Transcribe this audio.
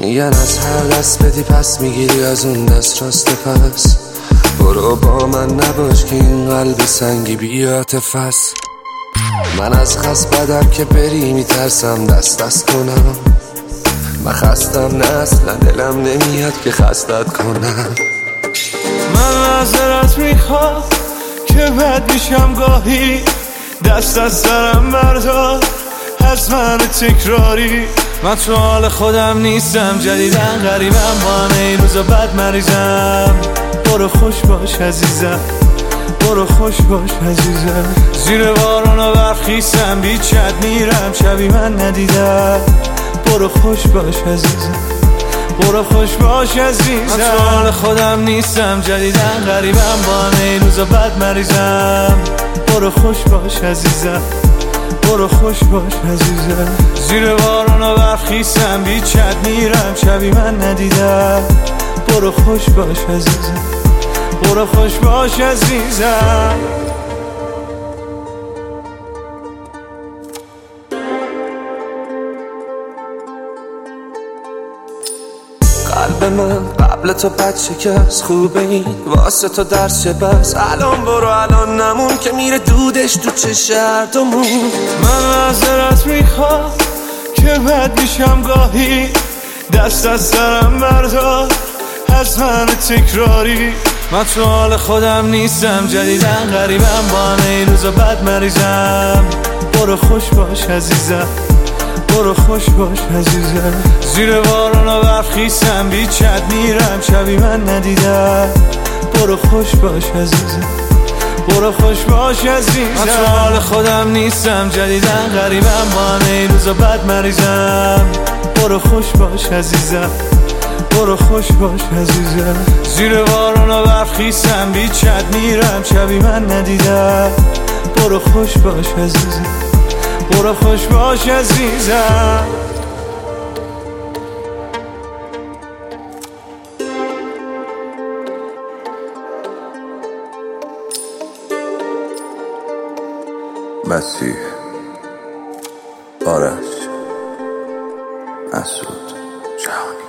میگن از هر دست بدی پس میگیری از اون دست راست پس. برو با من نباش که این قلب سنگی بی عاطفه است. من از خست بدم که بری میترسم دست کنم. من خستم نه اصلا دلم نمیاد که خستت کنم. من معذرت میخوام که بد میشم گاهی، دست از سرم بردار از من تکراری. من تو حال خودم نیستم، جدیدن غریبم، با همه این روزا بد مریضم. برو خوش باش عزیزم، برو خوش باش عزیزم. زیر بارون و برف خیسم، بیچت میرم شبی من ندیدم. برو خوش باش عزیزم، برو خوش باش عزیزم. من تو حال خودم نیستم، جدیدن غریبم، با همه این روزا بد مریضم. برو خوش باش عزیزم، برو خوش باش عزیزم. زیر بارون و برف خیسم، بیچت میرم شبی من ندیدم. برو خوش باش عزیزم، برو خوش باش عزیزم. قلب من قبل تو بد شکست، خوبه این واسه تو درس چه بس. الان برو الان نمون که میره دودش تو چه هردمون. من معذرت میخوام که بد میشم گاهی، دست از سرم بردار از من تکراری. من تو حال خودم نیستم، جدیدن غریبم، با همه این روزا بد مریضم. برو خوش باش عزیزم، برو خوش باش عزیزم. زیر بارون و برف خیسم، بیچت میرم شبی من ندیدم. برو خوش باش عزیزم، برو خوش باش عزیزم. من تو حال خودم نیستم، جدیدن غریبم، با همه این روزا بد مریضم. برو خوش باش عزیزم، برو خوش باش عزیزم. زیر بارون و برف خیسم، بیچت میرم شبی من ندیدم. برو خوش باش عزیزم، برو خوش باش عزیزم. مسیح، آرش، مسعود، جهانی.